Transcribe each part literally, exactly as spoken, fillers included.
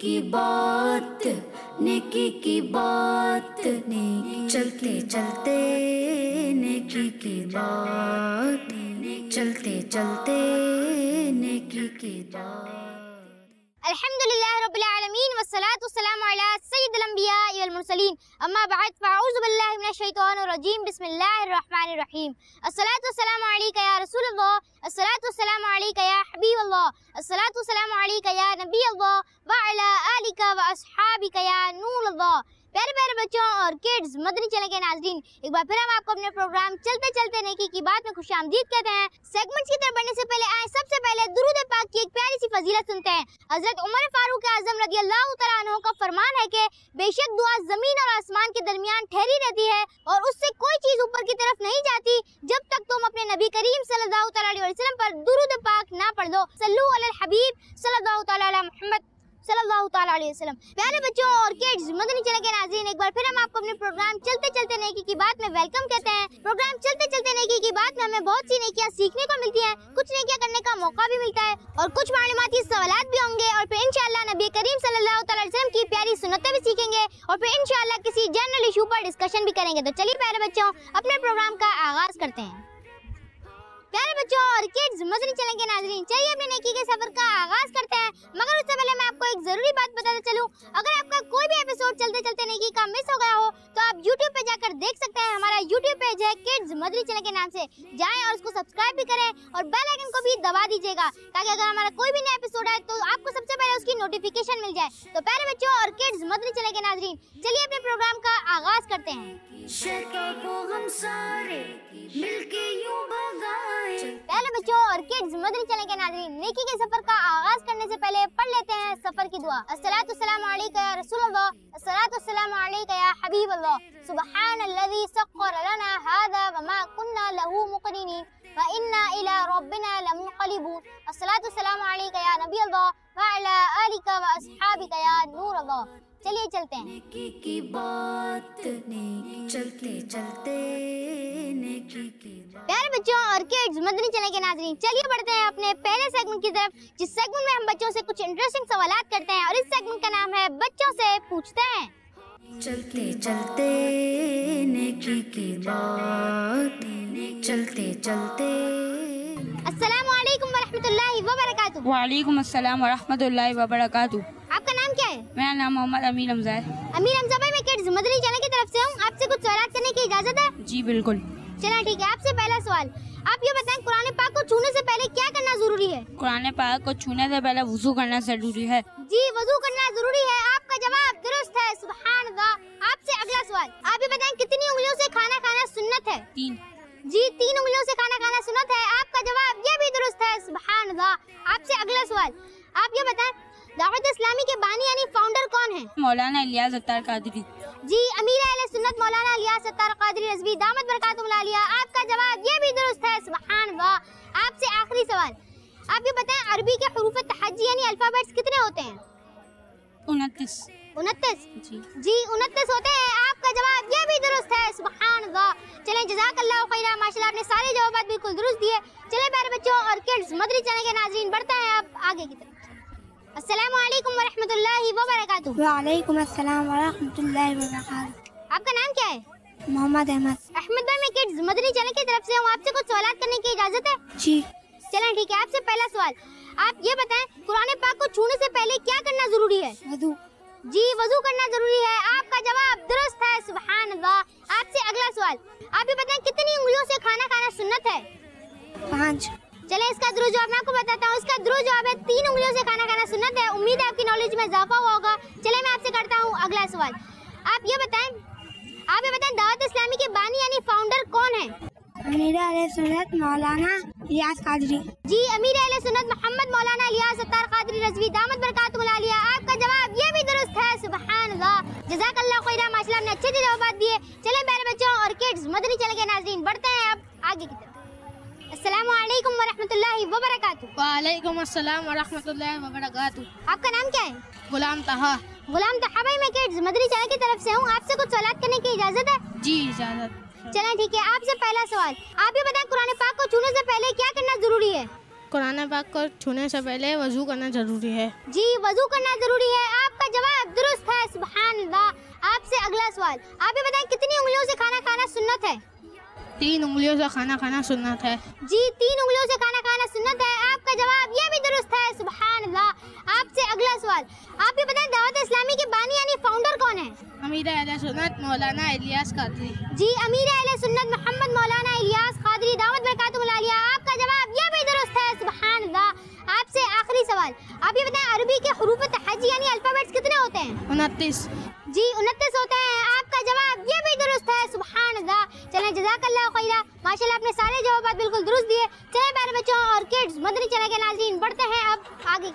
की बात, नेकी की बात, नेकी चलते चलते नेकी की बात, चलते चलते नेकी की बात। अल्हम्दुलिल्लाह रब्बिल आलमीन वस्सलातु वस्सलामु अला सय्यिदिल अंबिया वल मुरसलीन अम्मा बअद फअऊज़ु बिल्लाहि मिनश शैतानिर रजीम बिस्मिल्लाहिर रहमानिर रहीम। अस्सलातु वस्सलामु अलैका या रसूलल्लाह, अस्सलातु वस्सलामु अलैका या हबीबल्लाह, अस्सलातु वस्सलामु अलैका या नबीअल्लाह व अला आलिका व अस्हाबिका या नूरल्लाह। प्यारे प्यारे बच्चों और किड्स, मदनी चैनल के नाज़रीन, एक बार फिर हम आपको अपने प्रोग्राम चलते चलते नेकी की बात में खुशामदीद कहते हैं। सेगमेंट्स की तरफ बढ़ने से पहले आए सबसे पहले दुरूद पाक की एक प्यारी सी फजीलत सुनते हैं। हजरत उमर फारूक आजम रज़ियल्लाहु तआला अन्हु का फरमान है कि बेशक दुआ जमीन और आसमान के दरमियान ठहरी रहती है और उससे कोई चीज ऊपर की तरफ नहीं जाती जब तक तुम अपने नबी करीम सल्लल्लाहु तआला अलैहि वसल्लम पर दुरूद पाक ना पढ़ लो। सल्लु अलल हबीब सल्लल्लाहु तआला अला मुहम्मद सल्लल्लाहु तआला अलैहि वसल्लम। प्यारे बच्चों और किड्स, मदनी चैनल के नाज़रीन, एक बार फिर हम आपको अपने प्रोग्राम चलते चलते नेकी की बात में वेलकम कहते हैं। प्रोग्राम चलते चलते नेकी की बात में हमें बहुत सी नेकियां सीखने को मिलती हैं, कुछ नेकियां करने का मौका भी मिलता है और कुछ मालूमाती सवालात भी होंगे और फिर इंशाअल्लाह नबी करीम सल्लल्लाहु तआला अलैहि वसल्लम की प्यारी सुन्नतें भी सीखेंगे और फिर इंशाअल्लाह किसी जनरल इशू पर डिस्कशन भी करेंगे। तो चलिए प्यारे बच्चों अपने प्रोग्राम का आगाज करते हैं। प्यारे बच्चों और किड्स, मदनी चैनल के नाज़रीन, चलिए अपने नेकी के सफर का आगाज करते हैं। मगर उससे पहले मैं आपको एक जरूरी बात बताते चलूं, अगर आपका कोई भी एपिसोड चलते चलते नेकी का मिस हो गया हो तो आप यूट्यूब पे जाकर देख सकते हैं। हमारा यूट्यूब पेज है किड्स मदनी चैनल के नाम से, जाएं और उसको सब्सक्राइब भी करें और बेल आइकन को भी दबा दीजिएगा ताकि अगर हमारा कोई भी नया एपिसोड आए तो आपको सबसे पहले उसकी नोटिफिकेशन मिल जाए। तो प्यारे बच्चों और किड्स, मदनी चैनल के नाज़रीन, चलिए अपने प्रोग्राम का आगाज करते हैं। शैतान को हम सारे मिलके यूं भगाएं। पहले बच्चों और किड्स, मदनी चैनल के नाज़रीन, नेकी के सफर का आगाज करने से पहले पढ़ लेते हैं सफर की दुआ। अस्सलातु वस्सलामु अलैका या रसूलल्लाह, अस्सलातु वस्सलामु अलैका या हबीबल्लाह, सुब्हानल्लज़ी सख्खर लना हाज़ा व मा कुन्ना लहू मुक़रिनीन व इन्ना इला रब्बिना लमुनक़लिबून, अस्सलातु वस्सलामु अलैका या नबीअल्लाह व अला आलिका व अस्हाबिका या नूरल्लाह। चलिए चलते हैं। नेकी की बात, नेकी चलते चलते नेकी की बात। प्यारे बच्चों और किड्स, मदनी चैनल के नाज़रीन, चलिए बढ़ते हैं अपने पहले सेगमेंट की तरफ, जिस सेगमेंट में हम बच्चों से कुछ इंटरेस्टिंग सवालात करते हैं और इस सेगमेंट का नाम है बच्चों से पूछते हैं। चलते चलते नेकी की बात, चलते चलते। अस्सलामु अलैकुम व रहमतुल्लाहि व बरकातुहू। वालेकुम अस्सलाम व रहमतुल्लाहि व बरकातुहू। आपका नाम क्या है? मेरा नाम मोहम्मद अमीर हमजा है। अमीर हमजा भाई, मैं किड्स मदनी चैनल की तरफ से हूँ, आपसे कुछ सवाल करने की इजाजत है? जी बिल्कुल। चला ठीक है। आपसे पहला सवाल, आप ये बताएं कुरान पाक को छूने से पहले क्या करना जरूरी है? कुरान पाक को छूने से पहले वुजू करना जरूरी है। जी, वजू करना जरूरी है। आपका जवाब दुरुस्त है, सुभान अल्लाह। आपसे अगला सवाल, आप ये बताएं कितनी उंगलियों से खाना खाना सुन्नत है? तीन। जी, तीन उंगलियों से खाना खाना सुन्नत है। आपका जवाब ये भी दुरुस्त है, सुभान अल्लाह। आपसे अगला सवाल, आप ये बताएं दावत इस्लामी के बानी यानी फाउंडर कौन है? मौलाना इलियास सत्तार कादरी। जी, अमीर अहले सुन्नत मौलाना इलियास सत्तार कादरी रज़वी दामत बरकातुहू आलिया। आपका जवाब ये भी दुरुस्त है, सुभान अल्लाह। आपसे आखिरी सवाल, आप ये बताएं अरबी के हुरूफ तहज्जी यानी अल्फाबेट्स कितने होते हैं? उनतीस। उनतीस? जी जी, उनतीस होते हैं। आपका जवाब ये भी दुरुस्त है, सुभान अल्लाह। चलें, जज़ाकल्लाहु खैरा, माशाल्लाह आपने सारे जवाब बिल्कुल दुरुस्त दिए। चले प्यारे बच्चों और किड्स, मदनी चैनल के नाज़रीन, बढ़ते हैं अब आगे की तरफ। अस्सलामु अलैकुम व रहमतुल्लाहि व बरकातुहू। वालेकुम अस्सलाम व रहमतुल्लाहि व बरकातुहू। आपका नाम क्या है? मोहम्मद अहमद। अहमद भाई, मैं किड्स मदनी चैनल की तरफ से हूँ, आपसे कुछ सवाल करने की इजाजत है? जी। चलें ठीक है। आपसे पहला सवाल, आप ये बताएं कुरान पाक को छूने से पहले क्या करना जरूरी है? वज़ू। जी, वजू करना जरूरी है। आपका जवाब दुरुस्त है, सुभान अल्लाह। आपसे अगला सवाल, आप ये बताएं कितनी उंगलियों से खाना खाना सुन्नत है? पाँच। चले, इसका दुरुस्त जवाब मैं आपको बताता हूँ। इसका दुरुस्त जवाब है तीन उंगलियों से खाना खाना सुन्नत है। उम्मीद है आपकी नॉलेज में इजाफा हुआ होगा। चले, मैं आपसे करता हूँ अगला सवाल, आप ये बताएं आप ये बताएं दावत इस्लामी के बानी यानी फाउंडर कौन है? अमीर अहले सुन्नत मौलाना इलियास कादरी। जी, अमीर अहले सुन्नत मोहम्मद मौलाना इलियास सत्तार कादरी रज़वी दामत बरकातुहू आलिया। आपका जवाब ये भी दुरुस्त है, सुभान अल्लाह। जज़ाकल्लाहु खैरा, माशाल्लाह आपने अच्छे से जवाब दिए। चले प्यारे बच्चों और किड्स, मदनी चैनल के नाज़रीन, बढ़ते हैं अब आगे की तरफ। अस्सलामु अलैकुम व रहमतुल्लाहि व बरकातुहू। वालेकुम अस्सलाम व रहमतुल्लाहि व बरकातुहू। आपका नाम क्या है? गुलाम तहा। गुलाम तहा भाई, मैं किड्स मदनी चैनल की तरफ से हूँ, आपसे कुछ सवाल करने की इजाजत है? जी इजाजत। चलें ठीक है। आपसे पहला सवाल, आप ये बताएं कुरान पाक को छूने से पहले क्या करना जरूरी है? कुरान पाक को छूने से पहले वजू करना जरूरी है। जी, वजू करना जरूरी है। आपका सवाल, आप ये बताएं कितनी उंगलियों से खाना खाना सुन्नत है? तीन उंगलियों से खाना खाना सुन्नत है। जी, तीन उंगलियों से खाना खाना सुन्नत है। आपका जवाब ये भी दुरुस्त है। सुभान अल्लाह। आपसे अगला सवाल, आप ये बताएं दावत इस्लामी के बानी यानी फाउंडर कौन है? अमीर अहले सुन्नत मौलाना इलियास कादरी। जी, अमीर अहले सुन्नत मोहम्मद मौलाना इलियास कादरी दावत बरकातुहु आलिया। आपका जवाब ये भी दुरुस्त है। सुभान अल्लाह। आपसे आखिरी सवाल, आप ये बताएं अरबी के हुरूफ तहज्जी यानी अल्फाबेट्स कितने होते हैं? उनतीस। जी, उनतीस होते हैं। आपका जवाब ये भी दुरुस्त है। सुभान अल्लाह। चलें, जज़ाकल्लाह खैरा। माशाल्लाह आपने सारे जवाब बिल्कुल दुरुस्त दिए। चलें प्यारे बच्चों और किड्स मदनी चैनल के नाज़रीन, बढ़ते हैं अब आगे।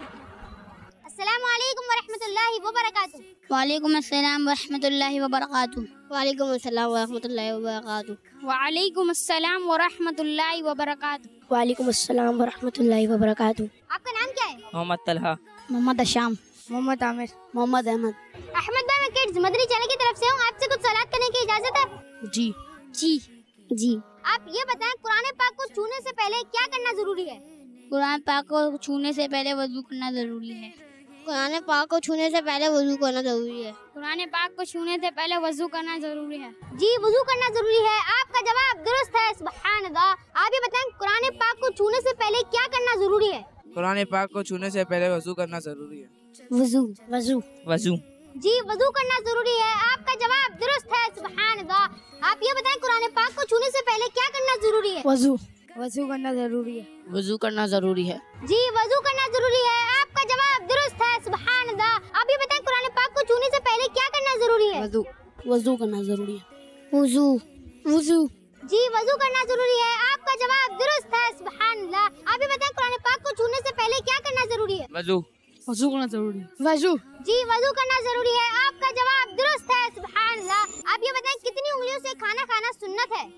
अस्सलामु अलैकुम व रहमतुल्लाहि व बरकातुहू। वालेकुम अस्सलाम व रहमतुल्लाहि व बरकातुहू। वालेकुम अस्सलाम व रहमतुल्लाहि व बरकातुहू। वालेकुम अस्सलाम व रहमतुल्लाहि व बरकातुहू। वालेकुम अस्सलाम व रहमतुल्लाहि व बरकातुहू। आपका नाम क्या है? मोहम्मद तलहा। मोहम्मद अशाम। मोहम्मद आमिर। मोहम्मद अहमद। अहमद भाई, मैं किड्स मदनी चैनल की तरफ से हूँ। आपसे कुछ सवाल करने की इजाजत है? जी। जी जी। आप ये बताएं कुरान पाक को छूने से पहले क्या करना जरूरी है? कुरान पाक को छूने से पहले वजू करना जरूरी है। कुरान पाक को छूने से पहले वजू करना जरूरी है। कुरान पाक को छूने से पहले वजू करना जरूरी है। जी, वजू करना जरूरी है। आपका जवाब दुरुस्त है। सुभान अल्लाह। आप ये बताएं कुरान पाक को छूने से पहले क्या करना जरूरी है? कुरान पाक को छूने से पहले वजू करना जरूरी है। वजू वजू वजू। जी, वजू करना जरूरी है। आपका जवाब दुरुस्त है। सुभान अल्लाह। आप ये बताएं कुरान पाक को छूने से पहले क्या करना जरूरी है? वजू वजू करना जरूरी है। वजू करना जरूरी है। जी, वजू करना जरूरी है। आपका जवाब दुरुस्त है। सुभान अल्लाह। आप ये बताएं कुरान पाक को छूने से पहले क्या करना जरूरी है? वजू वजू करना जरूरी है। वजू वजू। जी, वजू करना जरूरी है। आपका जवाब दुरुस्त है। सुभान अल्लाह। आप ये बताएं कुरान पाक को छूने से पहले क्या करना जरूरी है? वजू। वजू करना जरूरी है। वजू। जी, वजू करना जरूरी है। आपका जवाब दुरुस्त है। सुभान अल्लाह। आप ये बताएं कितनी उंगलियों से खाना खाना सुन्नत है?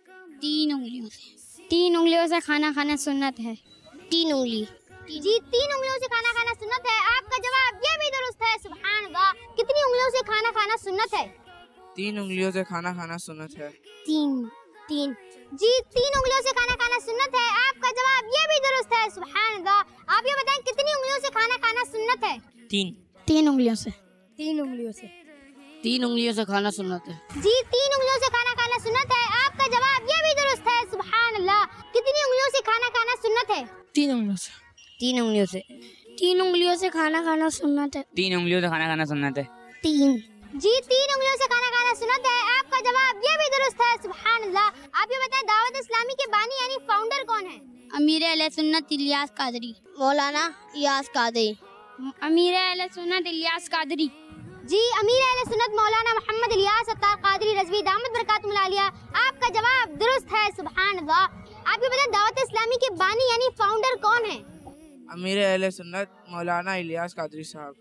तीन उंगलियों से। तीन उंगलियों से खाना खाना सुन्नत है। तीन उंगली। जी, तीन उंगलियों से खाना खाना सुन्नत है। आपका जवाब ये भी दुरुस्त है। सुभान अल्लाह। कितनी उंगलियों से खाना खाना सुन्नत है? तीन उंगलियों से खाना खाना सुन्नत है। तीन तीन। जी, तीन उंगलियों से खाना खाना सुन्नत है। आपका जवाब ये भी दुरुस्त है। सुभान अल्लाह। आप ये बताएं कितनी उंगलियों से खाना खाना सुन्नत है? तीन। तीन उंगलियों से। तीन उंगलियों से। तीन उंगलियों से खाना सुन्नत है। जी, तीन उंगलियों से खाना खाना सुन्नत है। आपका जवाब ये भी दुरुस्त है। सुभान अल्लाह। कितनी उंगलियों से खाना खाना सुन्नत है? तीन उंगलियों से। तीन उंगलियों से। तीन उंगलियों से खाना खाना सुन्नत है। तीन उंगलियों से खाना खाना सुन्नत है। तीन। जी, तीन उंगलियों से खाना खाना सुन्नत है। आपका जवाब ये भी दुरुस्त है। सुभान अल्लाह। आप ये बताएं दावत इस्लामी के बानी यानी फाउंडर कौन है? अमीर अहले सुन्नत इलियास कादरी। मौलाना इलियास कादरी। अमीर अहले सुन्नत इलियास कादरी। जी, अमीर अहले सुन्नत मौलाना मोहम्मद इलियास अत्तार कादरी रज़वी दामत बरकातुहु आलिया। आपका जवाब दुरुस्त है। सुभान अल्लाह। आप ये बताएं दावत इस्लामी के बानी यानी फाउंडर कौन है? अमीर अहले सुन्नत मौलाना इलियास कादरी साहब।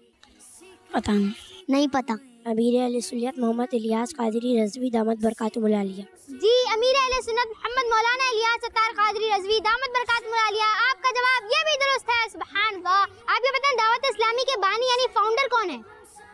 पता नहीं। नहीं पता। अमीर अहले सुन्नत मोहम्मद इलियास कादरी रज़वी दामत बरकातुहु आलिया। जी, अमीर अहले सुन्नत मोहम्मद मौलाना इलियास अत्तार कादरी रज़वी दामत बरकातुहु आलिया। आपका जवाब ये भी दुरुस्त है। सुभान अल्लाह। आप ये बताएं दावत इस्लामी के बानी यानी फाउंडर कौन है?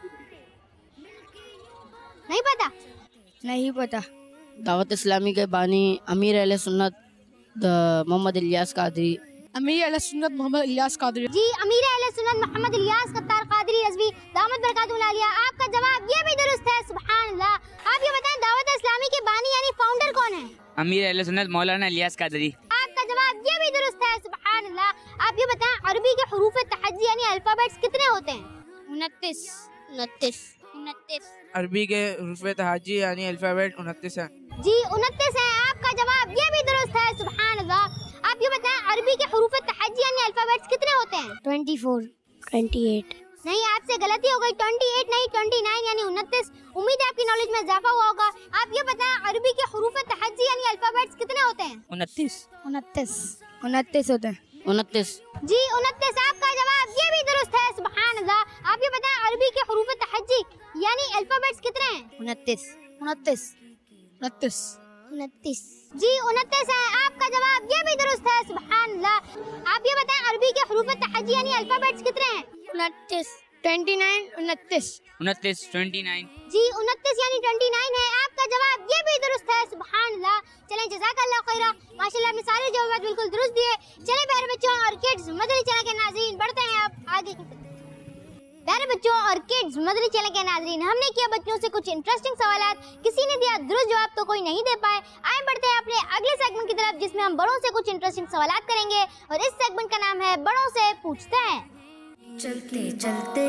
नहीं पता। नहीं पता। दावत इस्लामी के बानी अमीर अहले सुन्नत मोहम्मद इलियास कादरी। अमीर अहले सुन्नत मोहम्मद इलियास कादरी। जी, अमीर अहले सुन्नत मोहम्मद इलियास अत्तार कादरी रज़वी दामत बरकातुहु आलिया। आपका जवाब ये भी दुरुस्त है। सुभान अल्लाह। आप ये बताएं दावत इस्लामी के बानी यानी फाउंडर कौन है? अमीर अहले सुन्नत मौलाना इलियास कादरी। आपका जवाब ये भी दुरुस्त है। सुभान अल्लाह। आप ये बताएं अरबी के हुरूफ तहज्जी यानी अल्फाबेट्स कितने होते हैं? उनतीस। उनतीस। उनतीस। अरबी के हुरूफ तहज्जी यानी अल्फाबेट उनतीस है। जी, उनतीस है। आपका जवाब ये भी दुरुस्त है। सुभान अल्लाह। आप ये बताएं अरबी के हुरूफ तहज्जी यानी अल्फाबेट्स कितने होते हैं? Twenty four. Twenty eight. नहीं, आपसे गलती हो गई। अट्ठाईस नहीं, उनतीस यानी उनतीस। उम्मीद है आपकी नॉलेज में इजाफा हुआ होगा। आप ये बताएं अरबी के हुरूफ तहज्जी यानी अल्फाबेट्स कितने होते हैं? उनतीस। उनतीस। उनतीस होते हैं। उनतीस। जी, उनतीस। आपका जवाब ये भी दुरुस्त है। सुभान अल्लाह। आप ये बताएं अरबी के हुरूफ तहज्जी यानी अल्फाबेट्स कितने हैं? उनतीस। उनतीस। उनतीस। उनतीस। जी, उनतीस है। आपका जवाब ये भी दुरुस्त है। सुभान अल्लाह। आप ये बताएं अरबी के हुरूफ तहज्जी यानी अल्फाबेट्स कितने हैं? उनतीस। Twenty nine. उनतीस। उनतीस। Twenty nine. जी, उनतीस यानी उनतीस है। आपका जवाब ये भी दुरुस्त है। सुभान अल्लाह। चलें, जज़ाकल्लाह खैरा। माशाल्लाह आपने सारे जवाब बिल्कुल दुरुस्त दिए। चलें प्यारे बच्चों और किड्स मदनी चैनल के नाज़रीन, बढ़ते हैं अब आगे। प्यारे बच्चों और किड्स मदरी चैनल के नाज़रीन, हमने किया बच्चों से कुछ इंटरेस्टिंग सवालात, किसी ने दिया दुरुस्त जवाब तो कोई नहीं दे पाए। आए बढ़ते हैं अपने अगले सेगमेंट की तरफ, जिसमें हम बड़ों से कुछ इंटरेस्टिंग सवालात करेंगे और इस सेगमेंट का नाम है बड़ों से पूछते हैं। चलते चलते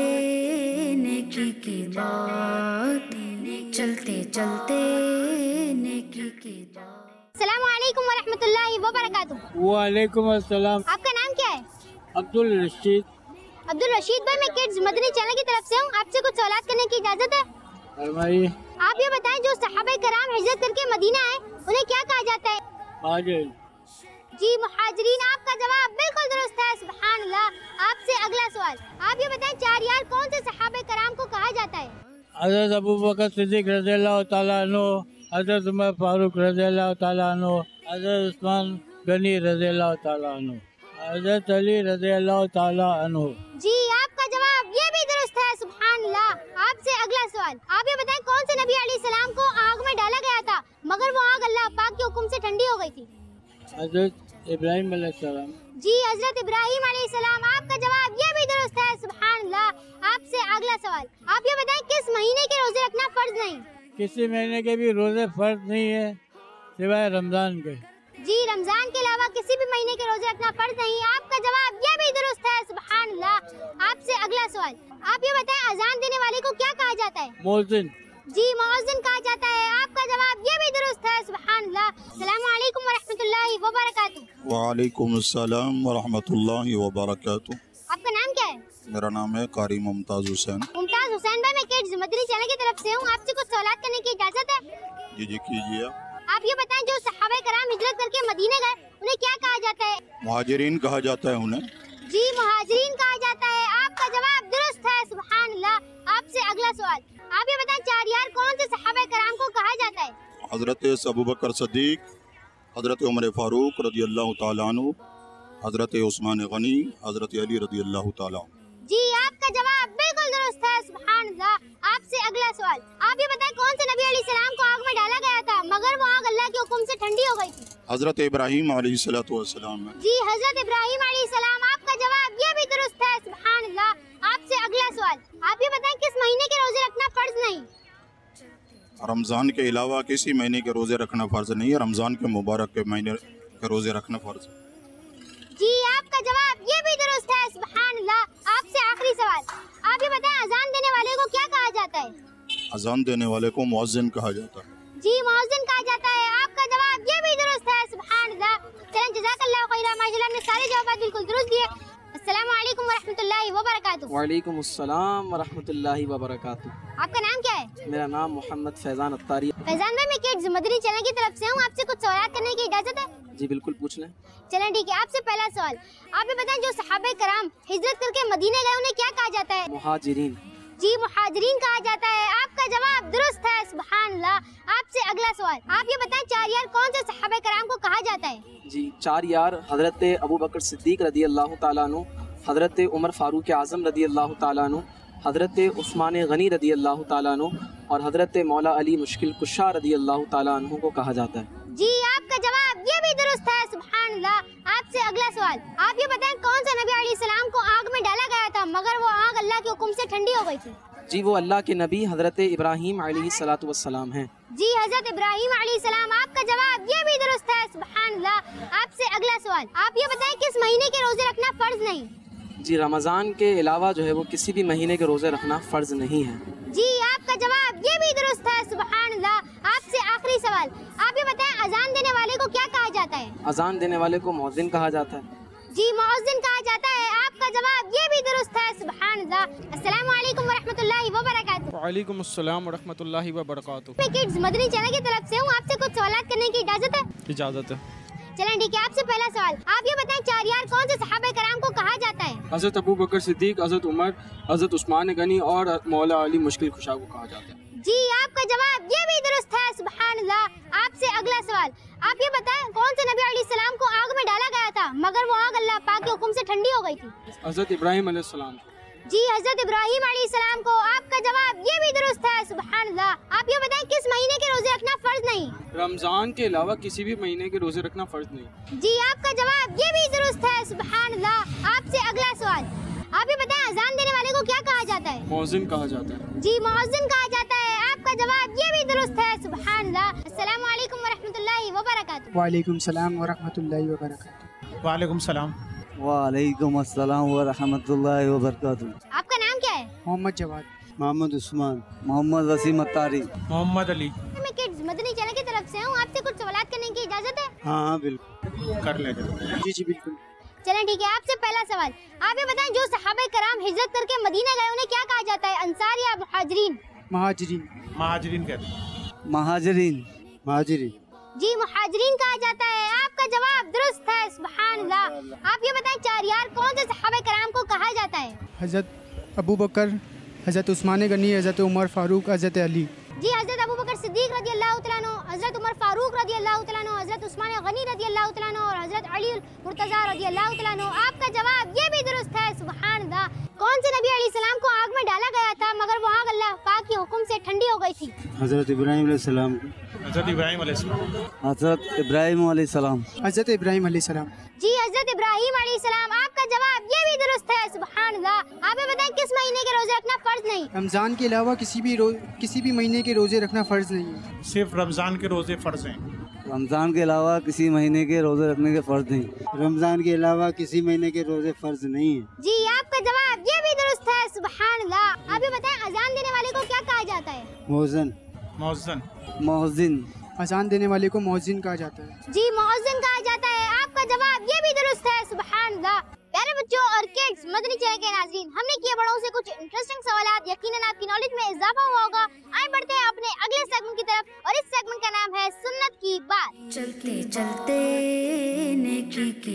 नेकी की बात, चलते चलते नेकी की बात। अस्सलाम वालेकुम व रहमतुल्लाहि व बरकातुहू। वालेकुम अस्सलाम। आपका नाम क्या है? अब्दुल रशीद। अब्दुल रशीद भाई, मैं किड्स मदनी चैनल की तरफ से हूँ, आपसे कुछ सवालात करने की इजाजत है? फरमाइए। आप ये बताएं, जो सहाबा कराम हिजरत करके मदीना आए उन्हें क्या कहा जाता है? मुहाजिर। जी मुहाजिरीन, आपका जवाब बिल्कुल दुरुस्त है, सुभान अल्लाह। आपसे अगला सवाल, आप ये बताएं, चार यार कौन से सहाबा कराम को कहा जाता है? हज़रत अबू बकर सिद्दीक रज़ियल्लाहु ताला अन्हु, हज़रत उमर फारूक रज़ियल्लाहु ताला अन्हु, हज़रत उस्मान गनी रज़ियल्लाहु ताला अन्हु, हज़रत अली रज़ियल्लाहु ताला अन्हु। जी आपका जवाब ये भी दुरुस्त है, सुभान अल्लाह। आपसे अगला सवाल, आप ये बताएं, कौन से नबी अलैहिस्सलाम को आग में डाला गया था मगर वो आग अल्लाह पाक के हुक्म से ठंडी हो गई थी? हज़रत इब्राहिम अलैहिस्सलाम। जी हज़रत इब्राहिम अलैहिस्सलाम, आपका जवाब ये भी दुरुस्त है, सुभान अल्लाह। आपसे अगला सवाल, आप ये बताएं, किस महीने के रोजे रखना फर्ज नहीं? किसी महीने के भी रोजे फर्ज नहीं है सिवाय रमजान के। जी रमजान के अलावा किसी भी महीने के रोजे रखना फर्ज नहीं। आपका जवाब ये भी दुरुस्त है, सुभान अल्लाह। आपसे अगला सवाल, आप ये बताएं, अजान देने वाले को क्या कहा जाता है? मुअज्जिन। जी मुअज्जिन कहा जाता है, आपका जवाब ये भी दुरुस्त है, सुभान अल्लाह। अस्सलाम वालेकुम व रहमतुल्लाहि व बरकातुहू। वालेकुम अस्सलाम व रहमतुल्लाहि व बरकातुहू। आपका नाम क्या है? मेरा नाम है कारी मुमताज हुसैन। मुमताज हुसैन भाई, मैं किड्स मदनी चैनल की तरफ से हूँ, आपसे कुछ सवालात करने की इजाजत है? जी जी कीजिए। आप ये बताएं, जो सहाबा कराम हिजरत करके मदीने गए उन्हें क्या कहा जाता है? मुहाजिरीन कहा जाता है उन्हें। जी मुहाजिरीन कहा जाता है, आपका जवाब दुरुस्त है, सुभान अल्लाह। आपसे अगला सवाल, आप ये बताएं, चार यार कौन से सहाबा कराम को कहा जाता है? हज़रत अबू बकर सिद्दीक, हज़रत उमर फारूक रज़ियल्लाहु ताला अन्हु, हज़रत उस्मान गनी, हज़रत अली रज़ियल्लाहु ताला। जी आपका जवाब बिल्कुल दुरुस्त है, सुभान अल्लाह। आपसे अगला सवाल, आप ये बताएं, कौन से नबी अलैहिस्सलाम को आग में डाला गया था मगर वो आग अल्लाह के हुक्म से ठंडी हो गई थी? हज़रत इब्राहिम अलैहिस्सलातु वस्सलाम है। जी हज़रत इब्राहिम अलैहिस्सलाम, आपका जवाब ये भी दुरुस्त है, सुभान अल्लाह। आपसे अगला सवाल, आप ये बताएं, किस महीने के रोजे रखना फर्ज नहीं? रमजान के अलावा किसी महीने के रोजे रखना फर्ज नहीं है, रमजान के मुबारक के महीने के रोजे रखना फर्ज है। जी आपका जवाब ये भी दुरुस्त है, सुभान अल्लाह। आपसे आखिरी सवाल, आप ये बताएं, अजान देने वाले को क्या कहा जाता है? अजान देने वाले को मुअज्जिन कहा जाता है। जी मुअज्जिन कहा जाता है, आपका जवाब ये भी दुरुस्त है, सुभान अल्लाह। चलें, जज़ाकल्लाहु खैरा, माशाअल्लाह ने सारे जवाब बिल्कुल दुरुस्त दिए। अस्सलाम वालेकुम व रहमतुल्लाहि व बरकातुहू। वालेकुम अस्सलाम व रहमतुल्लाहि व बरकातुहू। आपका नाम क्या है? मेरा नाम मोहम्मद फैजान अत्तारी। फैजान भाई, मैं किड्स मदनी चैनल की तरफ से हूँ, आपसे कुछ सवालात करने की इजाजत है? जी बिल्कुल, पूछ लें। चलें ठीक है, आपसे पहला सवाल, आप ये बताएं, जो सहाबा कराम हिजरत करके मदीने गए उन्हें क्या कहा जाता है? मुहाजिरीन। जी मुहाजिरीन कहा जाता है, आपका जवाब दुरुस्त है, सुभान अल्लाह। आपसे अगला सवाल, आप ये बताएं, चार यार कौन से सहाबा कराम को कहा जाता है? जी चार यार हज़रत अबू बकर सिद्दीक रज़ियल्लाहु ताला अन्हु, हज़रत उमर फारूक आज़म रज़ियल्लाहु ताला अन्हु, हज़रत उस्मान गनी रज़ियल्लाहु ताला अन्हु और हज़रत मौला अली मुश्किल कुशा रज़ियल्लाहु ताला अन्हु को कहा जाता है। जी आपका जवाब ये भी दुरुस्त है, सुभान अल्लाह। आपसे अगला सवाल, आप ये बताएं, कौन से नबी अलैहिस्सलाम को आग में डाला गया था मगर वो आग अल्लाह के हुक्म से ठंडी हो गई थी? जी वो अल्लाह के नबी हज़रत इब्राहिम अलैहिस्सलातु वस्सलाम हैं। जी हज़रत इब्राहिम अलैहिस्सलाम, आपका जवाब ये भी दुरुस्त है, सुभान अल्लाह। आपसे अगला सवाल, आप ये बताएं, किस महीने के रोजे रखना फर्ज नहीं? जी रमज़ान के अलावा जो है वो किसी भी महीने के रोजे रखना फ़र्ज नहीं है। जी आपका जवाब ये भी दुरुस्त है, सुभान अल्लाह। आपसे आखिरी सवाल, आप ये बताएं, अजान देने वाले को क्या कहा जाता है? अजान देने वाले को मुअज्जिन कहा जाता है। जी मुअज्जिन कहा जाता है, आपका जवाब ये भी दुरुस्त है, सुभान अल्लाह। अस्सलाम वालेकुम व रहमतुल्लाहि व बरकातुहू। वालेकुम अस्सलाम व रहमतुल्लाहि व बरकातुहू। मैं किड्स मदनी चैनल की तरफ से हूँ, आपसे कुछ सवालात करने की इजाजत है? इजाजत है। चलें ठीक है, आपसे पहला सवाल, आप ये बताएं, चार यार कौन से सहाबा कराम को कहा जाता है? हज़रत अबू बकर सिद्दीक, हज़रत उमर, हज़रत उस्मान गनी और मौला अली मुश्किल कुशा को कहा जाता है। जी आपका जवाब ये भी दुरुस्त है, सुभान अल्लाह। आपसे अगला सवाल, आप ये बताएं, कौन से नबी अलैहिस्सलाम को आग में डाला गया था मगर वो आग अल्लाह पाक के हुक्म से ठंडी हो गई थी? हज़रत इब्राहिम अलैहिस्सलाम। जी हज़रत इब्राहिम अलैहिस्सलाम को, आपका जवाब ये भी दुरुस्त है, सुभान अल्लाह। आप ये बताएं, किस महीने के रोजे रखना फर्ज नहीं? रमज़ान के अलावा किसी भी महीने के रोज़े रखना फ़र्ज नहीं। जी आपका जवाब ये भी दुरुस्त है, सुभान अल्लाह। आपसे अगला सवाल, आप ये बताएं अजान देने वाले को क्या कहा जाता है? मौज़िन कहा जाता है। जी मुअज्जिन कहा जाता है। आपका जवाब ये भी दुरुस्त है, सुभान अल्लाह। अस्सलामु अलैकुम व रहमतुल्लाहि व बरकातुहू। वालेकुम सलाम व रहमतुल्लाहि व बरकातुहू। वालेकुम सलाम। वालेकुम अस्सलाम व रहमतुल्लाहि व बरकातुहू। आपका नाम क्या है? मोहम्मद जवाद। मोहम्मद उस्मान। मोहम्मद वसीम अत्तारी। मोहम्मद अली। मैं किड्स मदनी चैनल की तरफ से हूँ, आपसे कुछ सवाल करने की इजाजत है? हाँ हाँ बिल्कुल कर ले। जी जी बिल्कुल। चलें ठीक है, आपसे पहला सवाल, आप ये बताएं जो सहाबा कराम हिजरत करके मदीना गए उन्हें क्या कहा जाता है, अंसार या मुहाजिरीन? महाजरीन। महाजरीन कहते हैं। महाजरीन। महाजरीन। जी मुहाजिरीन कहा जाता है। आपका जवाब दुरुस्त है, सुभान अल्लाह। आप ये बताएं चार यार कौन से सहाबा कराम को कहा जाता है? हज़रत अबू बकर, हज़रत उस्मान गनी, हज़रत उमर फारूक, हज़रत अली। जी हज़रत अबू बकर सिद्दीक रज़ी अल्लाह तआला अन्हु, हज़रत उमर फारूक रज़ी अल्लाह तआला अन्हु, हज़रत उस्मान गनी रज़ी अल्लाह तआला अन्हु और हज़रत अली मुर्तज़ा रज़ी अल्लाह तआला अन्हु। आपका जवाब ये भी दुरुस्त है, सुभान अल्लाह। कौन से नबी अलैहिस्सलाम को आग में डाला गया था मगर वो आग अल्लाह पाक के हुक्म से ठंडी हो गई थी? हज़रत इब्राहिम अलैहिस्सलाम। हज़रत इब्राहिम अलैहिस्सलाम। हज़रत इब्राहिम अलैहिस्सलाम। हज़रत इब्राहिम अलैहिस्सलाम। जी हज़रत इब्राहिम अलैहिस्सलाम। आपका जवाब ये भी दुरुस्त है, सुभान अल्लाह। आप ये बताएं किस महीने के रोजे रखना फर्ज नहीं? रमज़ान के अलावा किसी भी रोज किसी भी महीने के रोजे रखना फ़र्ज नहीं है। सिर्फ रमज़ान के रोज़े फ़र्ज हैं। रमज़ान के अलावा किसी महीने के रोजे रखने के फ़र्ज नहीं। रमज़ान के अलावा किसी महीने के रोजे फ़र्ज नहीं है। जी आपका जवाब ये भी दुरुस्त है, सुभान अल्लाह। आप ये बताएं अजान देने वाले को क्या कहा जाता है? मौज़िन। मौज़िन। मौज़िन। अजान देने वाले को मौज़िन कहा जाता है। जी मुअज्जिन कहा जाता है। आपका जवाब ये भी दुरुस्त है, सुभान अल्लाह। प्यारे बच्चों और किड्स मदनी चैनल के नाज़रीन, हमने किए बड़ों से कुछ इंटरेस्टिंग सवालात, यकीनन आपकी नॉलेज में इजाफा हुआ होगा। आए बढ़ते हैं अपने अगले सेगमेंट की तरफ और इस सेगमेंट का नाम है सुन्नत की बात। चलते चलते नेकी की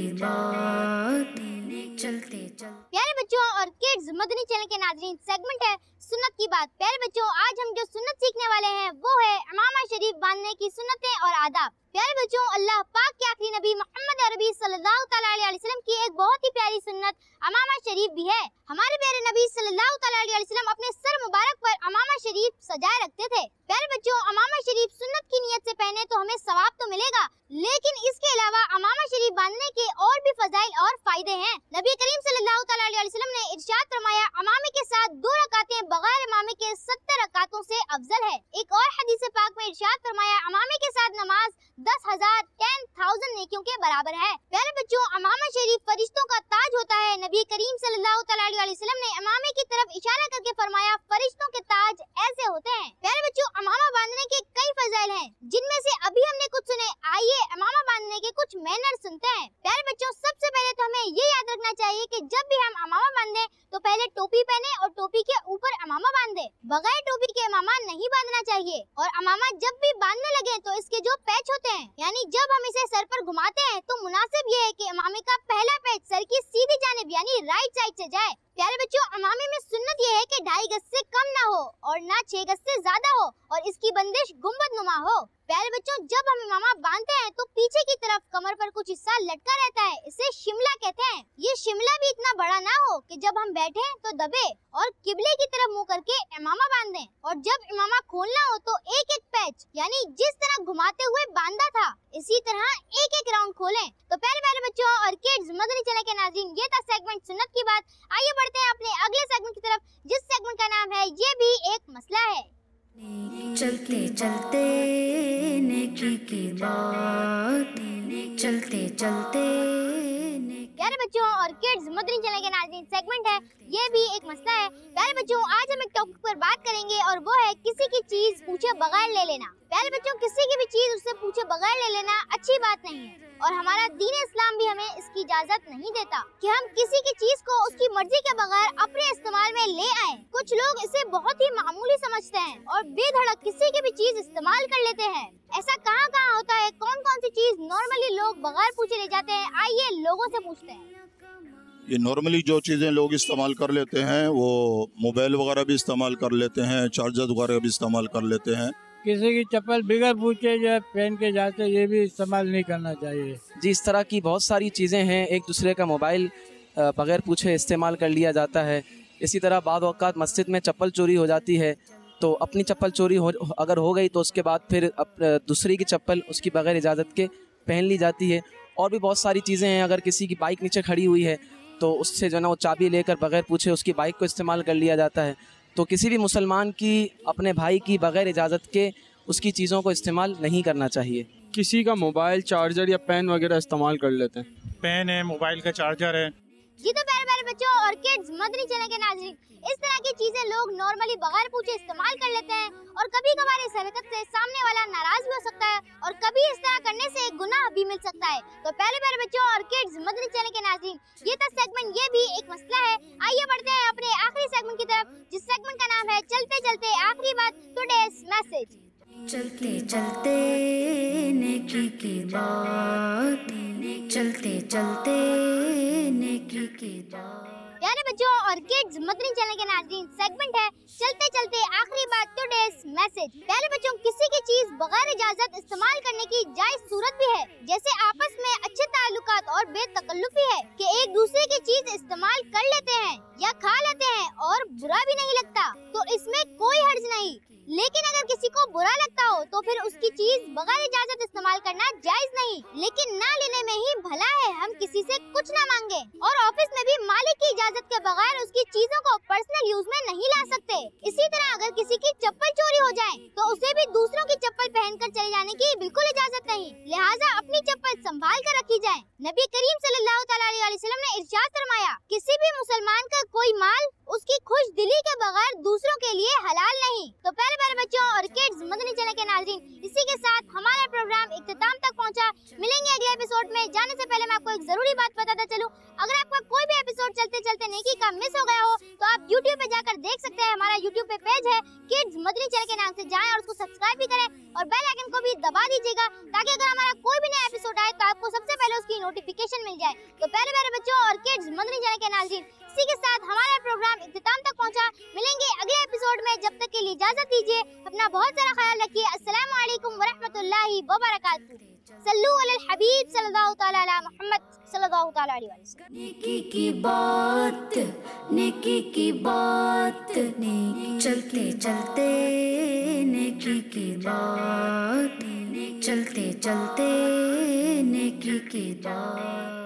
बात, चलते चलते। प्यारे बच्चों और किड्स मदनी चैनल के नाज़रीन, सेगमेंट है सुन्नत की बात। प्यारे बच्चों आज हम जो सुन्नत सीखने वाले हैं वो है इमामा शरीफ बांधने की सुन्नतें और आदाब। प्यारे बच्चों अल्लाह पाक के आखिरी नबी मोहम्मद अरबी सल्लल्लाहु तआला अलैहि वसल्लम की एक बहुत ही प्यारी सुन्नत अमामा शरीफ भी है। हमारे प्यारे नबी सल्लल्लाहु तआला अलैहि वसल्लम अपने सर मुबारक पर अमामा शरीफ सजाए रखते थे। प्यारे बच्चों अमामा शरीफ सुन्नत की नियत से पहने तो हमें सवाब तो मिलेगा, लेकिन इसके अलावा अमामा शरीफ बांधने के और भी फजाइल और फायदे हैं। नबी करीम सल्लल्लाहु तआला अलैहि वसल्लम ने इरशाद फरमाया अमामे के साथ दो रकातें बगैर इमामे के सत्तर रकातों से अफजल है। एक और हदीस पाक में इरशाद फरमाया अमामे के साथ नमाज दस हजार टेन थाउजेंड नेकियों के बराबर है। प्यारे बच्चों अमामा शरीफ फरिश्तों का ताज होता है। नबी करीम सल्लल्लाहु तआला अलैहि वसल्लम ने अमामे की तरफ इशारा करके फरमाया फरिश्तों के ताज ऐसे होते हैं। प्यारे बच्चों अमामा बांधने के कई फजाइल हैं, जिनमें से अभी हमने कुछ सुने। आइए अमामा बांधने के कुछ मैनर सुनते हैं। प्यारे बच्चों सबसे पहले तो हमें ये याद रखना चाहिए कि जब भी हम अमामा बांधे तो पहले टोपी पहने और टोपी के ऊपर अमामा बांधे। बगैर टोपी के अमामा नहीं बांधना चाहिए। और अमामा जब भी बांधने लगे तो इसके जो पैच होते हैं, यानी जब हम इसे सर पर घुमाते हैं तो मुनासिब ये है कि अमामे का पहला पैच सर की सीधी जानिब यानी राइट साइड से जाए। प्यारे बच्चों अमामे में सुन्नत ये है कि ढाई गज से कम ना हो और ना छह गज से ज्यादा हो और इसकी बंदिश गुंबद नुमा हो। प्यारे बच्चों जब हम इमामा बांधते हैं तो पीछे की तरफ कमर पर कुछ हिस्सा लटका रहता है, इसे शिमला कहते हैं। ये शिमला भी इतना बड़ा ना हो कि जब हम बैठे तो दबे और किबले की तरफ मुंह करके इमामा बांधें। और जब इमामा खोलना हो तो एक एक पैच यानी जिस तरह घुमाते हुए बांधा था इसी तरह एक एक राउंड खोलें। तो प्यारे प्यारे बच्चों और किड्स मदनी चैनल के नाज़रीन, ये था सेगमेंट सुन्नत की बात। आइए बढ़ते हैं अपने अगले सेगमेंट की तरफ, जिस सेगमेंट का नाम है ये भी एक मसला है। चलते चलते नेकी की बात, चलते चलते। प्यारे बच्चों और किड्स मदनी चैनल के नाज़रीन, सेगमेंट है ये भी एक मसला है। प्यारे बच्चों आज हम एक टॉपिक पर बात करेंगे और वो है किसी की चीज पूछे बगैर ले लेना। प्यारे बच्चों किसी की भी चीज उससे पूछे बगैर ले लेना अच्छी बात नहीं है और हमारा दीन इस्लाम भी हमें इसकी इजाजत नहीं देता कि हम किसी की चीज को उसकी मर्जी के बगैर अपने इस्तेमाल में ले आए। कुछ लोग इसे बहुत ही मामूली समझते हैं और बेधड़क किसी की भी चीज इस्तेमाल कर लेते हैं। ऐसा कहाँ कहाँ होता है, कौन कौन सी चीज नॉर्मली लोग बगैर पूछे ले जाते हैं, आइए लोगों से पूछते हैं। ये नॉर्मली जो चीज़ें लोग इस्तेमाल कर लेते हैं वो मोबाइल वगैरह भी इस्तेमाल कर लेते हैं, चार्जर वगैरह भी इस्तेमाल कर लेते हैं। किसी की चप्पल बिगड़ पूछे जो पहन के जाते, ये भी इस्तेमाल नहीं करना चाहिए। जी इस तरह की बहुत सारी चीज़ें हैं। एक दूसरे का मोबाइल बगैर पूछे इस्तेमाल कर लिया जाता है। इसी तरह बाद औक़ात मस्जिद में चप्पल चोरी हो जाती है तो अपनी चप्पल चोरी हो अगर हो गई तो उसके बाद फिर अप, दूसरी की चप्पल उसकी बग़ैर इजाज़त के पहन ली जाती है। और भी बहुत सारी चीज़ें हैं, अगर किसी की बाइक नीचे खड़ी हुई है तो उससे जो है ना वो चाबी लेकर बग़ैर पूछे उसकी बाइक को इस्तेमाल कर लिया जाता है। तो किसी भी मुसलमान की अपने भाई की बग़ैर इजाज़त के उसकी चीज़ों को इस्तेमाल नहीं करना चाहिए। किसी का मोबाइल, चार्जर या पेन वगैरह इस्तेमाल कर लेते हैं। पेन है, मोबाइल का चार्जर है। ये तो प्यारे प्यारे बच्चों और किड्स मदनी चैनल के नाज़रीन, इस तरह की चीजें लोग नॉर्मली बगैर पूछे इस्तेमाल कर लेते हैं और कभी कभार इस हरकत से सामने वाला नाराज भी हो सकता है और कभी इस तरह करने से गुनाह भी मिल सकता है। तो प्यारे प्यारे बच्चों और किड्स मदनी चैनल के नाज़रीन, ये था सेगमेंट, ये भी एक मसला है। आइए बढ़ते हैं अपने आखिरी सेगमेंट की तरफ, जिस सेगमेंट का नाम है चलते चलते आखिरी बात, टुडेस मैसेज। चलते चलते नेकी की बात, चलते चलते नेकी की बात। प्यारे बच्चों और किड्स मदनी चैनल के नाज़रीन, सेगमेंट है चलते चलते आखिरी बात, टुडेस मैसेज। प्यारे बच्चों, किसी की चीज बगैर इजाजत इस्तेमाल करने की जायज सूरत भी है, जैसे आपस में अच्छे ताल्लुकात और बेतकल्लुफी है कि एक दूसरे की चीज इस्तेमाल कर लेते हैं या खा लेते हैं और बुरा भी नहीं लगता, तो इसमें कोई हर्ज नहीं। लेकिन अगर किसी को बुरा लगता हो तो फिर उसकी चीज बगैर इजाजत इस्तेमाल करना जायज नहीं। लेकिन ना लेने में ही भला है, हम किसी से कुछ ना मांगे और ऑफिस में भी मालिक की इजाजत के बगैर उसकी चीजों को पर्सनल यूज में नहीं ला सकते। इसी तरह अगर किसी की चप्पल चोरी हो जाए तो उसे भी दूसरों की चप्पल पहनकर चले जाने की बिल्कुल इजाजत नहीं, लिहाजा अपनी चप्पल संभाल कर रखी जाए। नबी करीम सल्लल्लाहु अलैहि वसल्लम ने इरशाद फरमाया, किसी भी मुसलमान का कोई माल उसकी खुश दिली के बगैर दूसरों के लिए हलाल नहीं। तो प्यारे प्यारे बच्चों और किड्स मदनी चैनल के नाज़रीन, इसी के साथ हमारा प्रोग्राम इख्तिताम तक पहुंचा। मिलेंगे अगले एपिसोड में। जाने से पहले मैं आपको एक जरूरी बात बताता चलूं, अगर आपका कोई भी एपिसोड चलते चलते नेकी का मिस हो गया हो तो आप यूट्यूब पे जाकर देख सकते हैं। हमारा यूट्यूब पे पेज है किड्स मदनी चैनल के नाम से, जाएं और उसको सब्सक्राइब भी करें और बेल आइकन को भी दबा दीजिएगा ताकि अगर हमारा कोई भी नया एपिसोड आए तो आपको सबसे पहले उसकी नोटिफिकेशन मिल जाए। तो प्यारे प्यारे बच्चों और किड्स मदनी चैनल के नाज़रीन, इसी के साथ हमारा प्रोग्राम इख्तिताम तक पहुंचा। मिलेंगे अगले एपिसोड में, जब तक के लिए इजाजत दीजिए। अपना बहुत सारा ख्याल रखिए। अस्सलामु अलैकुम व रहमतुल्लाहि व बरकातुहू। सल्लु अलल हबीब सल्लल्लाहु तआला अला मुहम्मद सल्लल्लाहु तआला अलैहि वसल्लम। नेकी की बात, नेकी की बात, नेकी चलते चलते नेकी की बात, चलते चलते नेकी की बात।